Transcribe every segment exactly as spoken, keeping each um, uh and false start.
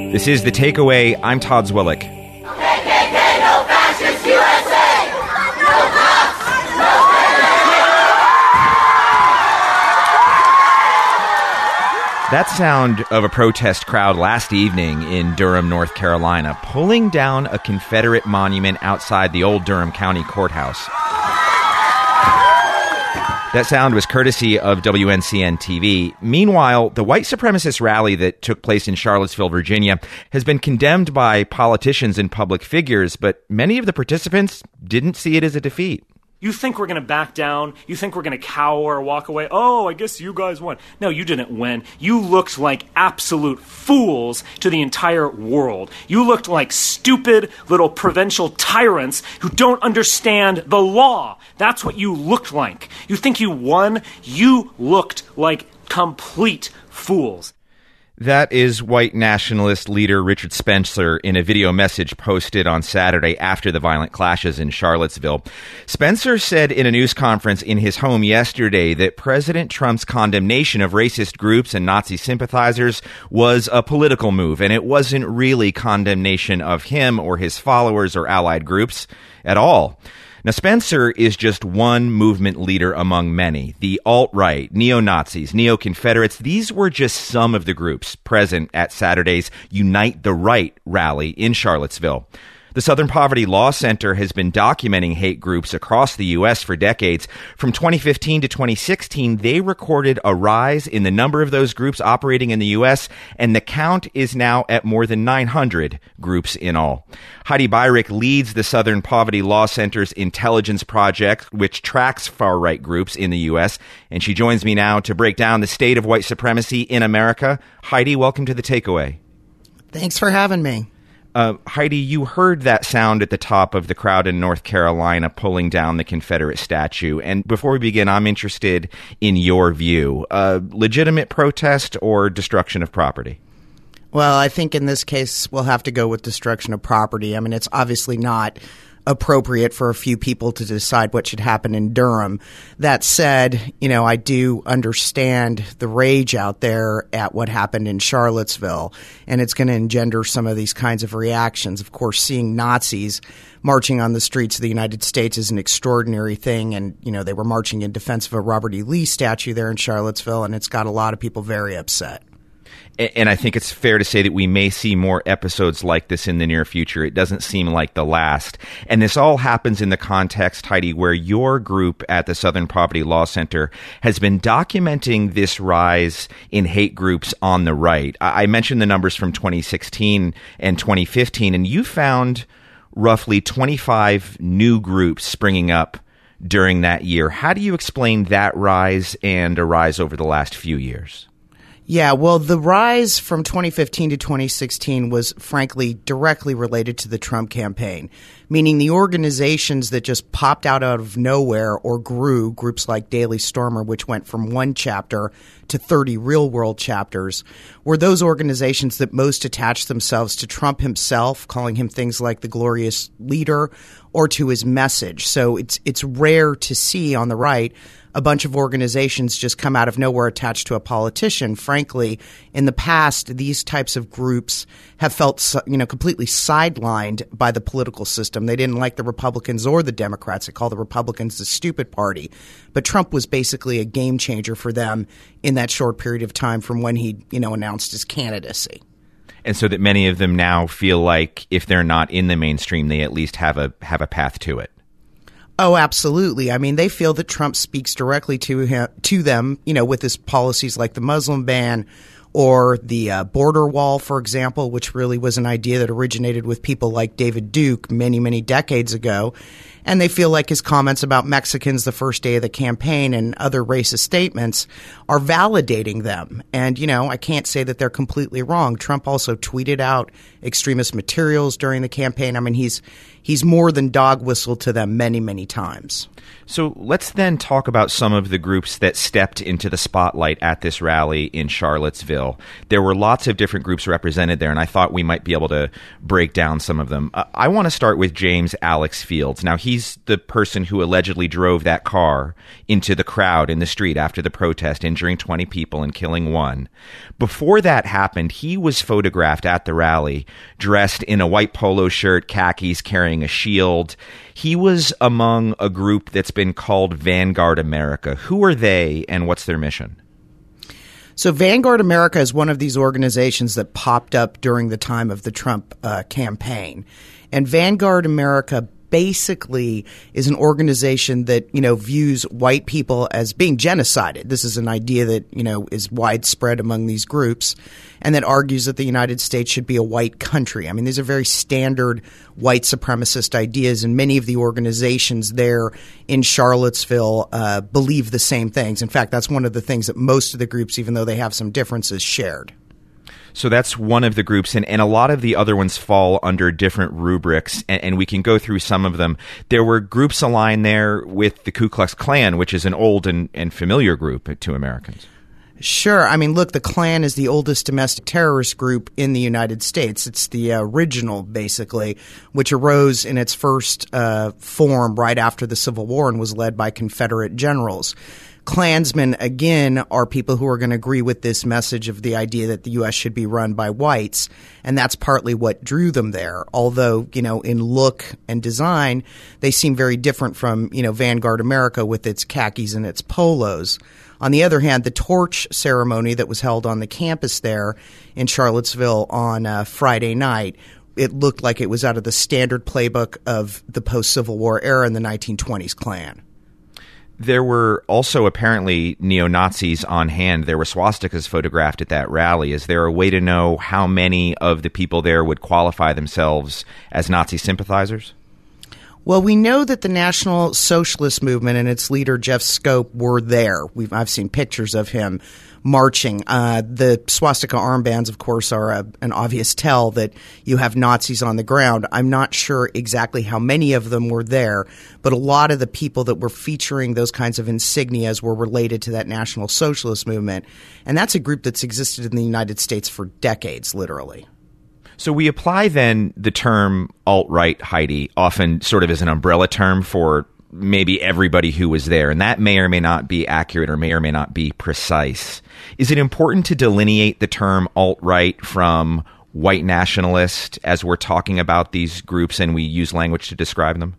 This is The Takeaway. I'm Todd Zwillich. K K K, no fascist U S A! No cops! No That sound of a protest crowd last evening in Durham, North Carolina, pulling down a Confederate monument outside the old Durham County Courthouse. That sound was courtesy of W N C N T V. Meanwhile, the white supremacist rally that took place in Charlottesville, Virginia, has been condemned by politicians and public figures, but many of the participants didn't see it as a defeat. You think we're going to back down? You think we're going to cower or walk away? Oh, I guess you guys won. No, you didn't win. You looked like absolute fools to the entire world. You looked like stupid little provincial tyrants who don't understand the law. That's what you looked like. You think you won? You looked like complete fools. That is white nationalist leader Richard Spencer in a video message posted on Saturday after the violent clashes in Charlottesville. Spencer said in a news conference in his home yesterday that President Trump's condemnation of racist groups and Nazi sympathizers was a political move, and it wasn't really condemnation of him or his followers or allied groups at all. Now, Spencer is just one movement leader among many. The alt-right, neo-Nazis, neo-Confederates, these were just some of the groups present at Saturday's Unite the Right rally in Charlottesville. The Southern Poverty Law Center has been documenting hate groups across the U S for decades. From twenty fifteen to twenty sixteen, they recorded a rise in the number of those groups operating in the U S, and the count is now at more than nine hundred groups in all. Heidi Beirich leads the Southern Poverty Law Center's Intelligence Project, which tracks far-right groups in the U S, and she joins me now to break down the state of white supremacy in America. Heidi, welcome to The Takeaway. Thanks for having me. Uh, Heidi, you heard that sound at the top of the crowd in North Carolina pulling down the Confederate statue. And before we begin, I'm interested in your view. Uh, legitimate protest or destruction of property? Well, I think in this case, we'll have to go with destruction of property. I mean, it's obviously not appropriate for a few people to decide what should happen in Durham. That said, you know, I do understand the rage out there at what happened in Charlottesville, and it's going to engender some of these kinds of reactions. Of course, seeing Nazis marching on the streets of the United States is an extraordinary thing, and, you know, they were marching in defense of a Robert E. Lee statue there in Charlottesville, and it's got a lot of people very upset. And I think it's fair to say that we may see more episodes like this in the near future. It doesn't seem like the last. And this all happens in the context, Heidi, where your group at the Southern Poverty Law Center has been documenting this rise in hate groups on the right. I mentioned the numbers from twenty sixteen and twenty fifteen, and you found roughly twenty-five new groups springing up during that year. How do you explain that rise and a rise over the last few years? Yeah, well, the rise from twenty fifteen to twenty sixteen was, frankly, directly related to the Trump campaign, meaning the organizations that just popped out out of nowhere or grew, groups like Daily Stormer, which went from one chapter to thirty real-world chapters, were those organizations that most attached themselves to Trump himself, calling him things like the glorious leader, or to his message. So it's it's rare to see on the right a bunch of organizations just come out of nowhere attached to a politician. Frankly, in the past, these types of groups have felt, you know, completely sidelined by the political system. They didn't like the Republicans or the Democrats. They called the Republicans the stupid party. But Trump was basically a game changer for them in that short period of time from when he, you know, announced his candidacy. And so that many of them now feel like if they're not in the mainstream, they at least have a have a path to it. Oh, absolutely. I mean, they feel that Trump speaks directly to him, to them, you know, with his policies like the Muslim ban or the uh, border wall, for example, which really was an idea that originated with people like David Duke many, many decades ago. And they feel like his comments about Mexicans the first day of the campaign and other racist statements are validating them. And, you know, I can't say that they're completely wrong. Trump also tweeted out extremist materials during the campaign. I mean, he's he's more than dog whistled to them many, many times. So let's then talk about some of the groups that stepped into the spotlight at this rally in Charlottesville. There were lots of different groups represented there, and I thought we might be able to break down some of them. Uh, I want to start with James Alex Fields. Now, he's He's the person who allegedly drove that car into the crowd in the street after the protest, injuring twenty people and killing one. Before that happened, he was photographed at the rally, dressed in a white polo shirt, khakis, carrying a shield. He was among a group that's been called Vanguard America. Who are they, and what's their mission? So Vanguard America is one of these organizations that popped up during the time of the Trump uh, campaign. And Vanguard America basically is an organization that, you know, views white people as being genocided. This is an idea that, you know, is widespread among these groups, and that argues that the United States should be a white country. I mean, these are very standard white supremacist ideas, and many of the organizations there in Charlottesville uh, believe the same things. In fact, that's one of the things that most of the groups, even though they have some differences, shared. So that's one of the groups, and, and a lot of the other ones fall under different rubrics, and, and we can go through some of them. There were groups aligned there with the Ku Klux Klan, which is an old and, and familiar group to Americans. Sure. I mean, look, the Klan is the oldest domestic terrorist group in the United States. It's the uh, original, basically, which arose in its first uh, form right after the Civil War and was led by Confederate generals. Klansmen, again, are people who are going to agree with this message of the idea that the U S should be run by whites, and that's partly what drew them there. Although, you know, in look and design, they seem very different from, you know, Vanguard America with its khakis and its polos. On the other hand, the torch ceremony that was held on the campus there in Charlottesville on uh, Friday night, it looked like it was out of the standard playbook of the post-Civil War era in the nineteen twenties Klan. There were also apparently neo-Nazis on hand. There were swastikas photographed at that rally. Is there a way to know how many of the people there would qualify themselves as Nazi sympathizers? Well, we know that the National Socialist Movement and its leader, Jeff Scope, were there. We've, I've seen pictures of him marching. Uh, the swastika armbands, of course, are a, an obvious tell that you have Nazis on the ground. I'm not sure exactly how many of them were there, but a lot of the people that were featuring those kinds of insignias were related to that National Socialist Movement. And that's a group that's existed in the United States for decades, literally. So we apply then the term alt-right, Heidi, often sort of as an umbrella term for maybe everybody who was there, and that may or may not be accurate or may or may not be precise. Is it important to delineate the term alt-right from white nationalist as we're talking about these groups and we use language to describe them?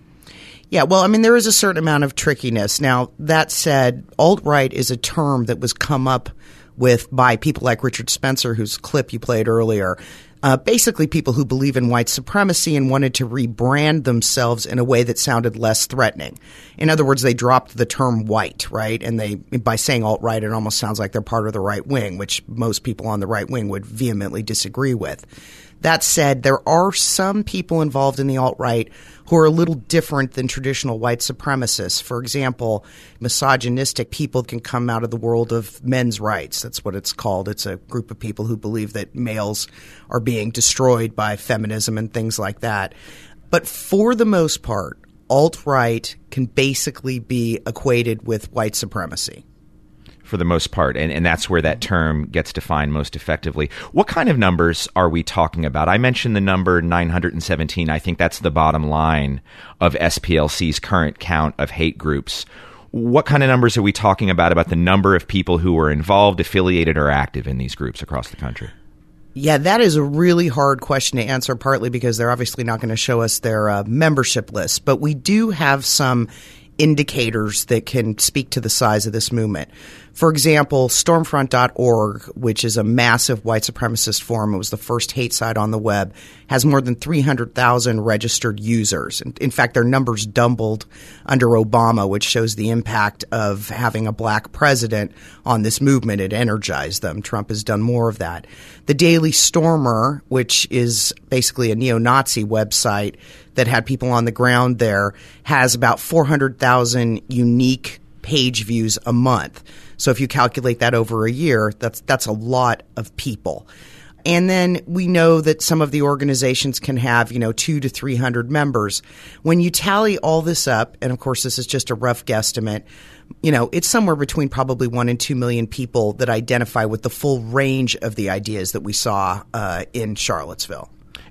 Yeah, well, I mean, there is a certain amount of trickiness. Now, that said, alt-right is a term that was come up with by people like Richard Spencer, whose clip you played earlier. Uh, basically people who believe in white supremacy and wanted to rebrand themselves in a way that sounded less threatening. In other words, they dropped the term white, right? And they, by saying alt-right, it almost sounds like they're part of the right wing, which most people on the right wing would vehemently disagree with. That said, there are some people involved in the alt-right who are a little different than traditional white supremacists. For example, misogynistic people can come out of the world of men's rights. That's what it's called. It's a group of people who believe that males are being destroyed by feminism and things like that. But for the most part, alt-right can basically be equated with white supremacy. For the most part, and, and that's where that term gets defined most effectively. What kind of numbers are we talking about? I mentioned the number nine hundred seventeen. I think that's the bottom line of S P L C's current count of hate groups. What kind of numbers are we talking about, about the number of people who are involved, affiliated, or active in these groups across the country? Yeah, that is a really hard question to answer, partly because they're obviously not going to show us their uh, membership list. But we do have some indicators that can speak to the size of this movement. For example, Stormfront dot org, which is a massive white supremacist forum, it was the first hate site on the web, has more than three hundred thousand registered users. In fact, their numbers doubled under Obama, which shows the impact of having a black president on this movement. It energized them. Trump has done more of that. The Daily Stormer, which is basically a neo-Nazi website that had people on the ground there, has about four hundred thousand unique page views a month. So if you calculate that over a year, that's that's a lot of people. And then we know that some of the organizations can have, you know, two to three hundred members. When you tally all this up, and of course this is just a rough guesstimate, you know, it's somewhere between probably one and two million people that identify with the full range of the ideas that we saw uh, in Charlottesville.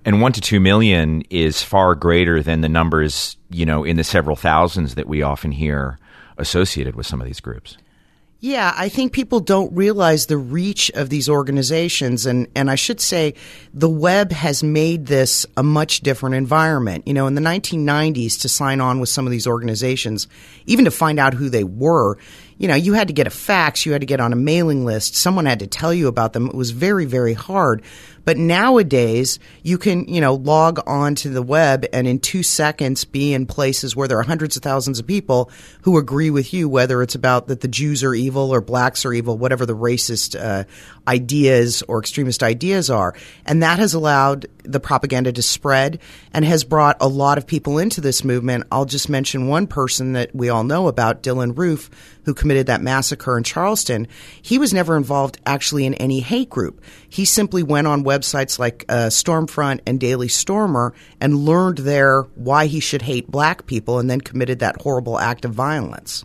And one to two million is far greater than the numbers, you know, in the several thousands that we often hear associated with some of these groups. Yeah, I think people don't realize the reach of these organizations. And, and I should say the web has made this a much different environment. You know, in the nineteen nineties, to sign on with some of these organizations, even to find out who they were, you know, you had to get a fax, you had to get on a mailing list, someone had to tell you about them. It was very, very hard. But nowadays, you can, you know, log on to the web and in two seconds be in places where there are hundreds of thousands of people who agree with you, whether it's about that the Jews are evil or blacks are evil, whatever the racist uh, ideas or extremist ideas are. And that has allowed the propaganda to spread and has brought a lot of people into this movement. I'll just mention one person that we all know about, Dylan Roof, who committed that massacre in Charleston. He was never involved actually in any hate group. He simply went on websites like uh, Stormfront and Daily Stormer and learned there why he should hate black people and then committed that horrible act of violence.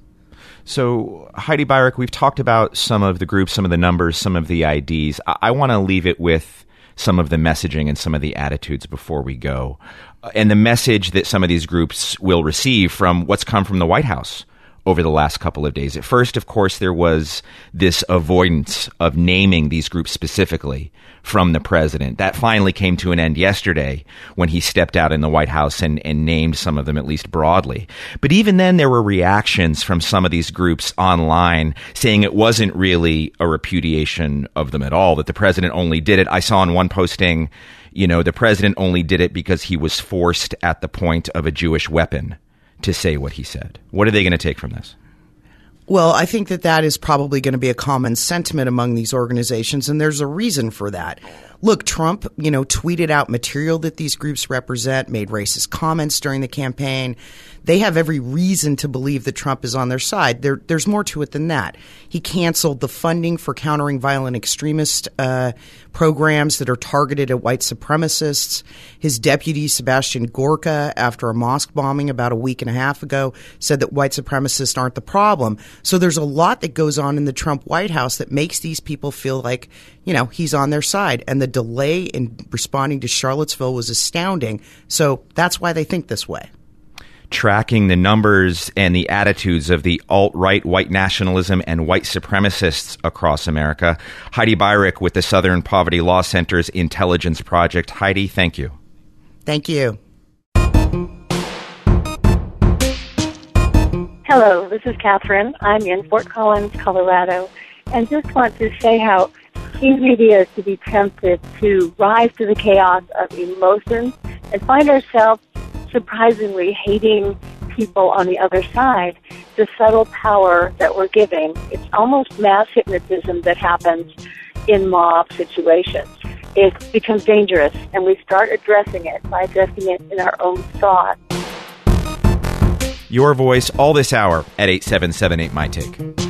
So, Heidi Beirich, we've talked about some of the groups, some of the numbers, some of the I Ds. I, I want to leave it with some of the messaging and some of the attitudes before we go. Uh, and the message that some of these groups will receive from what's come from the White House over the last couple of days. At first, of course, there was this avoidance of naming these groups specifically from the president. That finally came to an end yesterday when he stepped out in the White House and, and named some of them, at least broadly. But even then, there were reactions from some of these groups online saying it wasn't really a repudiation of them at all, that the president only did it. I saw in one posting, you know, the president only did it because he was forced at the point of a Jewish weapon to say what he said. What are they going to take from this? Well, I think that that is probably going to be a common sentiment among these organizations, and there's a reason for that. Look, Trump, you know, tweeted out material that these groups represent, made racist comments during the campaign. They have every reason to believe that Trump is on their side. There, there's more to it than that. He canceled the funding for countering violent extremist uh, programs that are targeted at white supremacists. His deputy, Sebastian Gorka, after a mosque bombing about a week and a half ago, said that white supremacists aren't the problem. So there's a lot that goes on in the Trump White House that makes these people feel like, you know, he's on their side. And the delay in responding to Charlottesville was astounding. So that's why they think this way. Tracking the numbers and the attitudes of the alt-right white nationalism and white supremacists across America. Heidi Beirich with the Southern Poverty Law Center's Intelligence Project. Heidi, thank you. Thank you. Hello, this is Catherine. I'm in Fort Collins, Colorado, and just want to say how easy it is to be tempted to rise to the chaos of emotions and find ourselves surprisingly hating people on the other side, the subtle power that we're giving. It's almost mass hypnotism that happens in mob situations. It becomes dangerous, and we start addressing it by addressing it in our own thought. Your voice all this hour at eight seven seven eight, my take.